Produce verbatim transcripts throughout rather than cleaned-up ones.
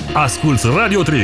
Asculți Radio Trib.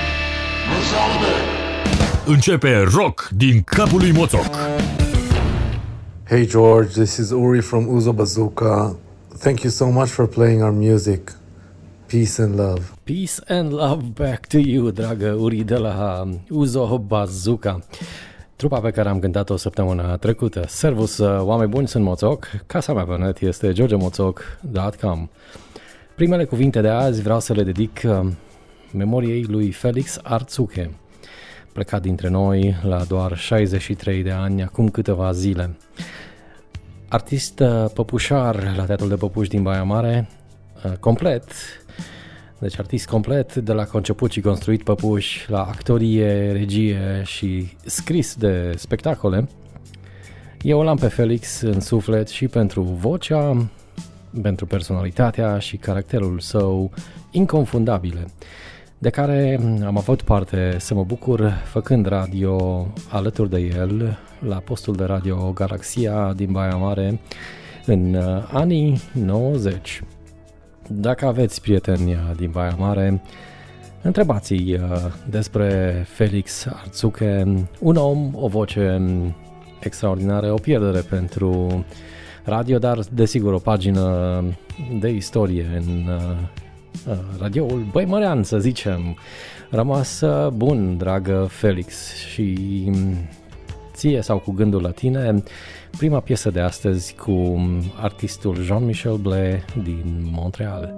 Începe rock din capul lui Moțoc. Hey George, this is Uri from Uzo Bazooka. Thank you so much for playing our music. Peace and love. Peace and love back to you, dragă Uri de la Uzo Bazooka. Trupa pe care am cântat-o săptămâna trecută. Servus, oameni buni, sunt Moțoc. Casa mea pe net este george moțoc punct com. Primele cuvinte de azi vreau să le dedic memoriei lui Felix Artsuche, plecat dintre noi la doar șaizeci și trei de ani, acum câteva zile. Artist păpușar la Teatrul de Păpuși din Baia Mare, complet, deci artist complet, de la conceput și construit păpuși, la actorie, regie și scris de spectacole. Eu l-am pe Felix în suflet și pentru vocea, pentru personalitatea și caracterul său inconfundabile, de care am avut parte să mă bucur făcând radio alături de el la postul de radio Galaxia din Baia Mare în anii nouăzeci. Dacă aveți prieteni din Baia Mare, întrebați-i despre Felix Artsuche, un om, o voce extraordinară, o pierdere pentru radio, dar desigur o pagină de istorie în radioul băimărean, să zicem. Rămas bun, dragă Felix, și ție sau cu gândul la tine, prima piesă de astăzi cu artistul Jean-Michel Blais din Montreal.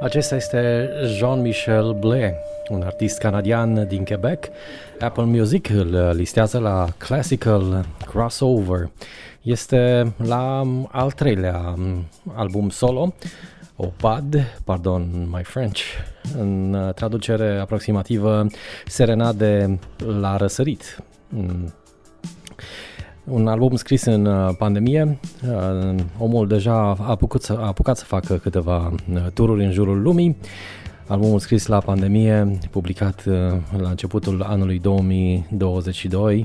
Acesta este Jean-Michel Blais, un artist canadian din Quebec. Apple Music îl listează la Classical Crossover. Este la al treilea album solo, o P A D, pardon my French, în traducere aproximativă Serenade la răsărit. Un album scris în pandemie. Omul deja a apucat să, a apucat să facă câteva tururi în jurul lumii. Albumul scris la pandemie, publicat la începutul anului două mii douăzeci și doi,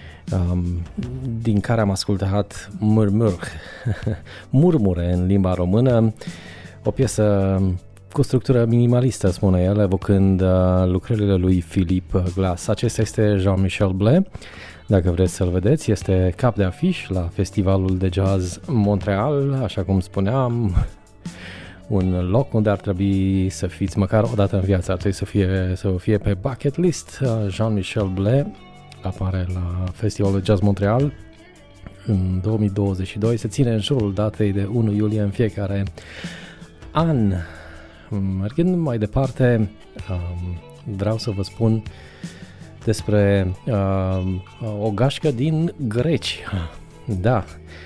din care am ascultat Murmur, Murmure în limba română, o piesă cu structură minimalistă, spune el, evocând lucrările lui Philip Glass. Acesta este Jean-Michel Blais. Dacă vreți să-l vedeți, este cap de afiș la Festivalul de Jazz Montreal, așa cum spuneam, un loc unde ar trebui să fiți măcar o dată în viață, ar trebui să fie, să fie pe bucket list. Jean-Michel Blais apare la Festivalul de Jazz Montreal în două mii douăzeci și doi, se ține în jurul datei de unu iulie în fiecare an. Mergând mai departe, vreau să vă spun despre uh, o gașcă din Grecia. Da,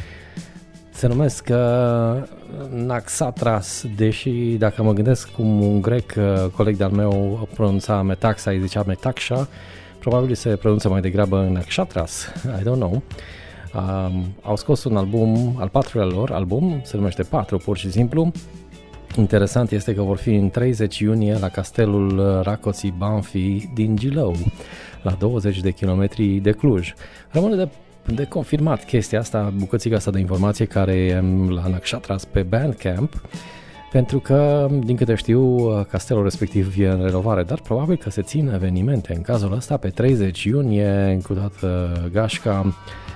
se numesc uh, Naxatras, deși dacă mă gândesc cum un grec, uh, coleg de-al meu, pronunța Metaxa, îi zicea Metaxa, probabil se pronunță mai degrabă Naxatras, I don't know. Uh, au scos un album, al patrulea lor album, se numește patru pur și simplu. Interesant este că vor fi în treizeci iunie la castelul Racoții Banfi din Gilău, la douăzeci de kilometri de Cluj. Rămâne de, de confirmat chestia asta, bucățica asta de informație care e la Naxatras pe Bandcamp, pentru că, din câte știu, castelul respectiv e în renovare, dar probabil că se țin evenimente în cazul ăsta pe treizeci iunie, cu toată gașca,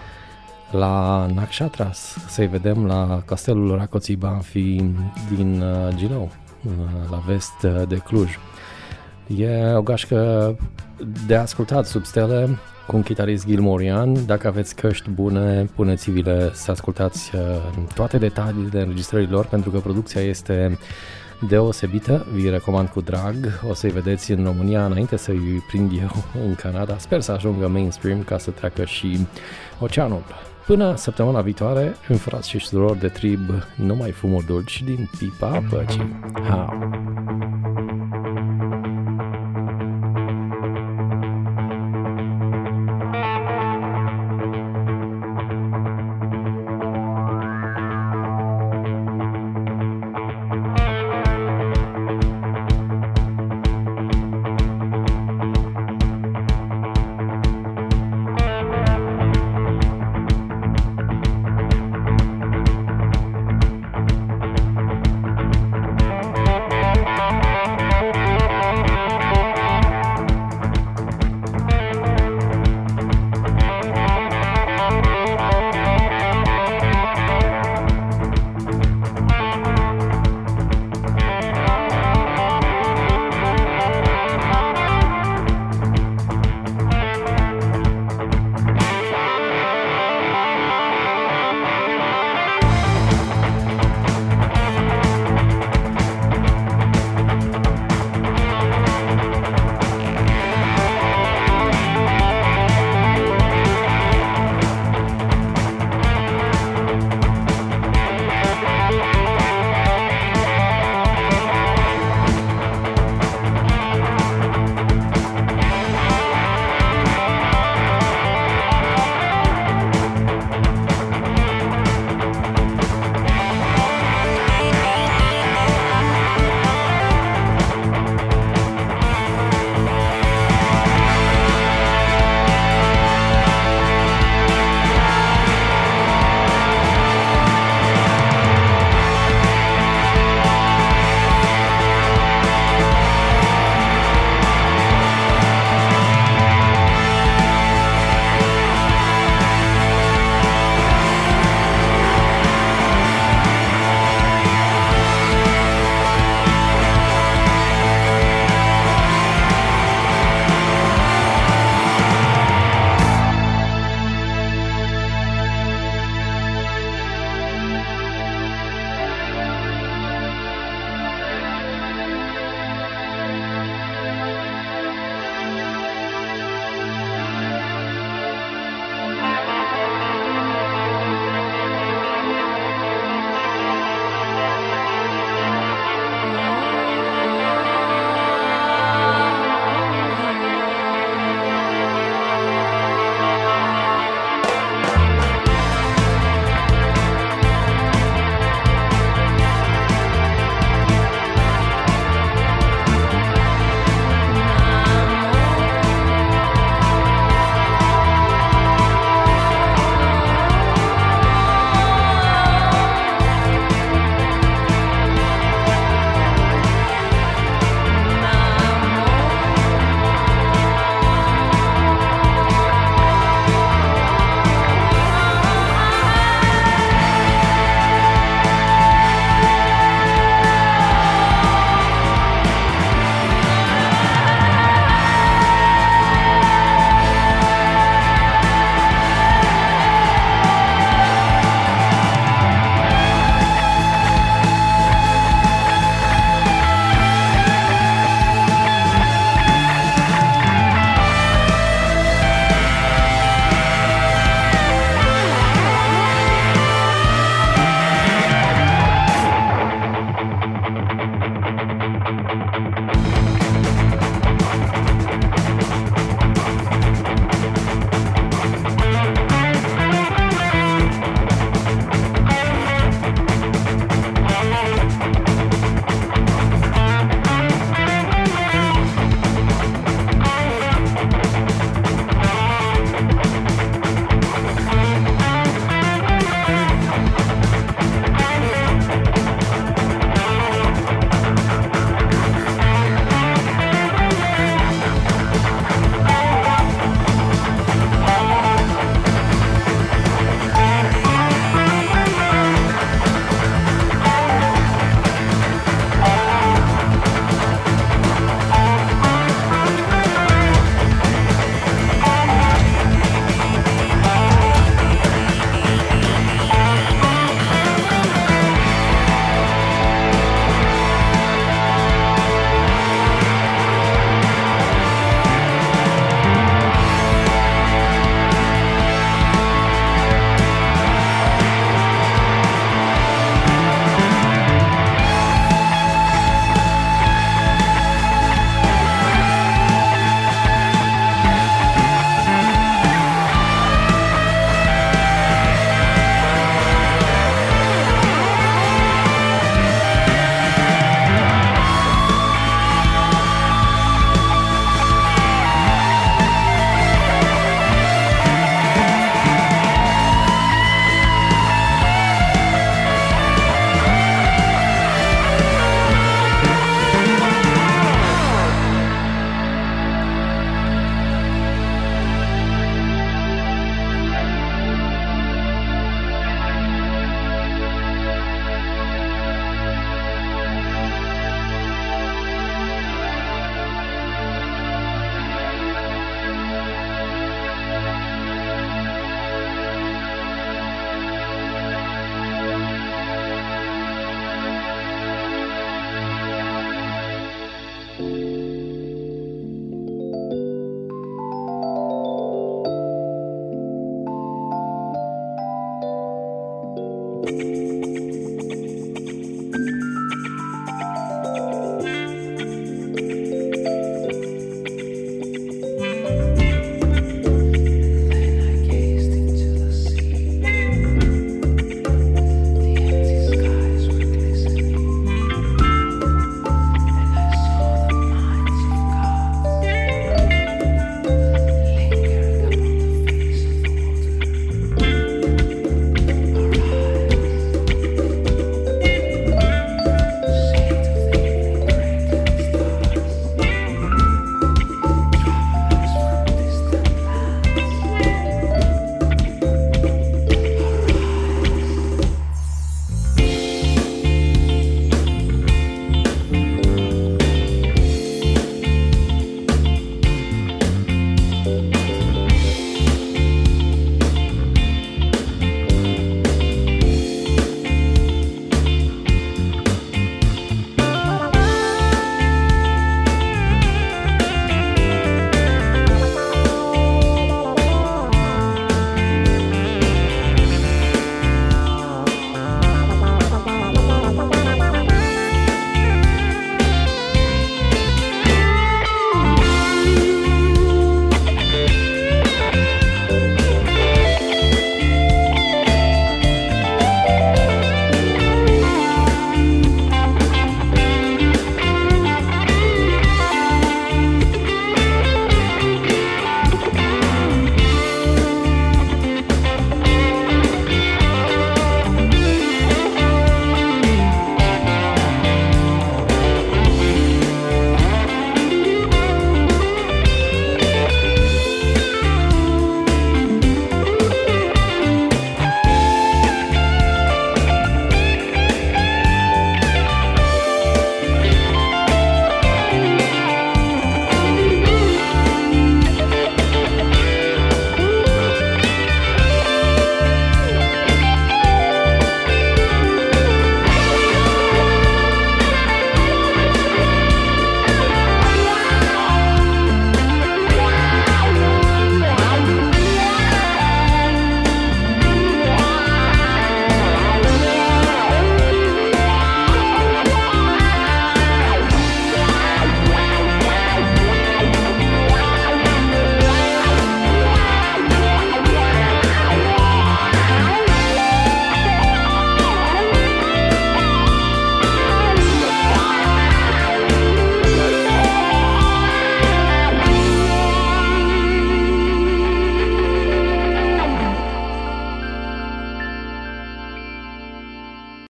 la Naxatras, să-i vedem la castelul Racoții Banfi din uh, Gilău, uh, la vest de Cluj. E o gașcă de ascultat sub stele, cu un chitarist Gilmorian. Dacă aveți căști bune, puneți-vi-le să ascultați uh, toate detaliile înregistrărilor, pentru că producția este deosebită. Vi recomand cu drag. O să-i vedeți în România înainte să-i prind eu în Canada. Sper să ajungă mainstream ca să treacă și oceanul. Până săptămâna viitoare, în frați și surori de trib, numai fumuri dulci din pipa păcii. How?